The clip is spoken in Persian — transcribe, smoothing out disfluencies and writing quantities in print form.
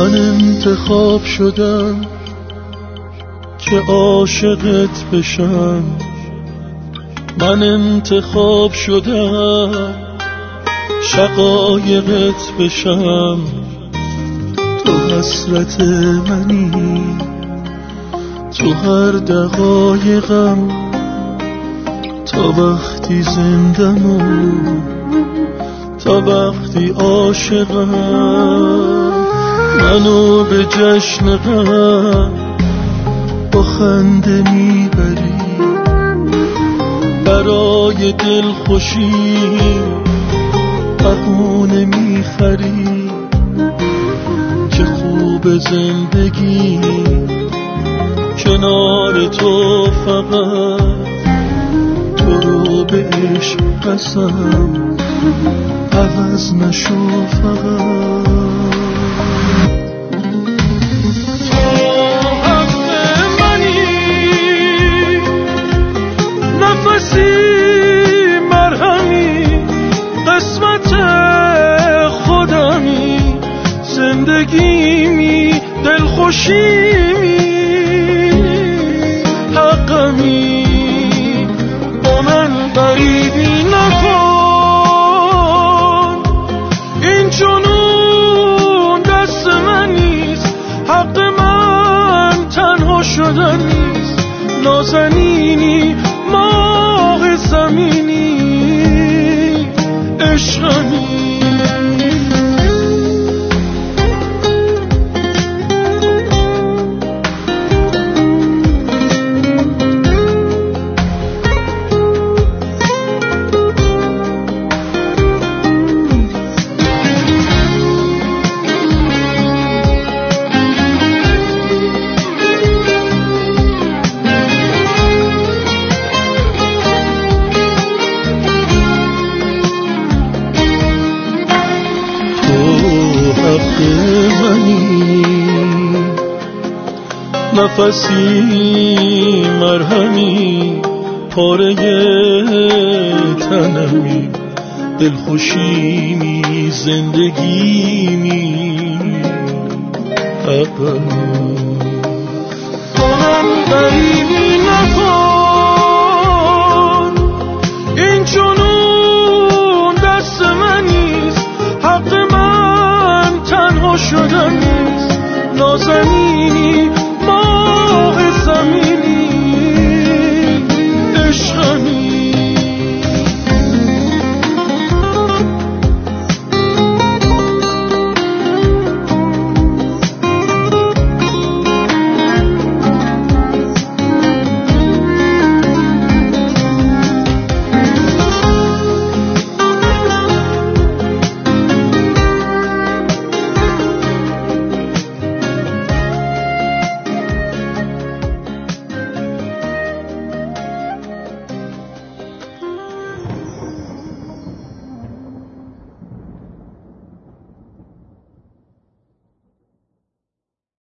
من انتخاب شدم که عاشقت بشم، من انتخاب شدم شقایقت بشم. تو حسرت منی، تو هر دقایقم، تا وقتی زندم و تا وقتی عاشقم. منو به جشن غم با خنده میبری، برای دل خوشی بهونه میخری. چه خوب زندگی کنار تو، فقط تو رو به عشق قسم عوض نشو فقط. مرهمی قسمت خودمی، زندگیمی دلخوشیمی حقمی. با من غریبی نکن، این جنون دست من نیست، حق من تنها شدن نیست. نازنینی ماه زمینی عشقمی. نفسی مرهمی پاره تنمی، دلخوشیمی زندگیمی حقمی. من غریبی نکن، این جنون دست من نیست، حق من تنها شدن نیست. نازنینی